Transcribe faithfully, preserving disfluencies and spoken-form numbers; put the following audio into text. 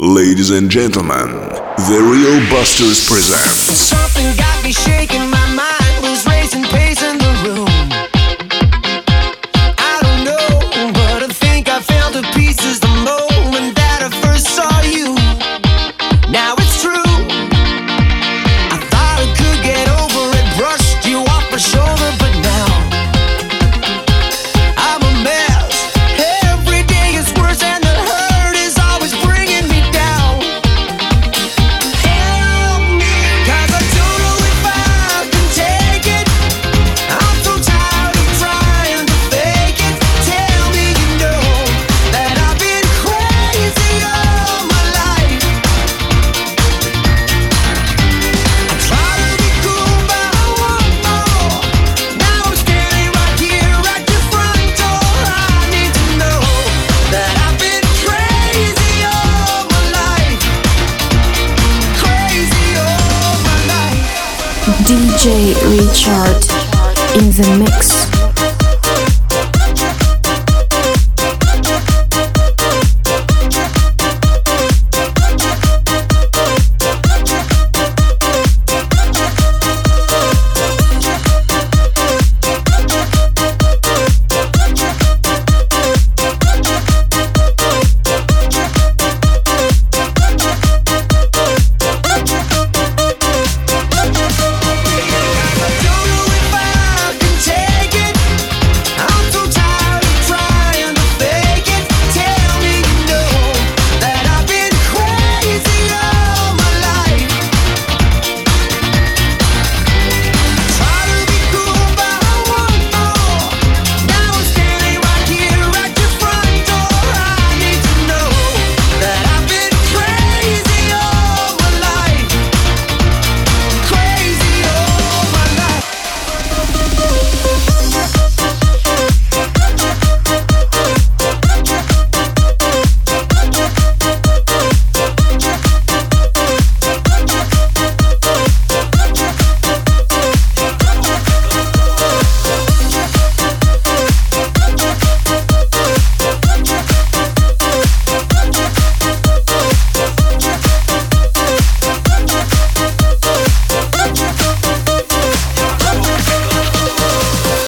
Ladies and gentlemen, The Real Busters present. Something got me shaking, my mind was racing, pacing the room. I don't know, but I think I fell to pieces the moment that I first saw you. Now it's true, I thought I could get over it, brushed you off my shoulder, but now I'm a mess. Every day is worse and the hurt is always bringing me down. Help me, 'cause I don't know if I can take it. I'm so tired of trying to fake it. Tell me you know that I've been crazy all my life. I try to be cool, but I want more. Now I'm standing right here at your front door. I need to know that I've been crazy all my life. Crazy all my life. D J Richard in the mix.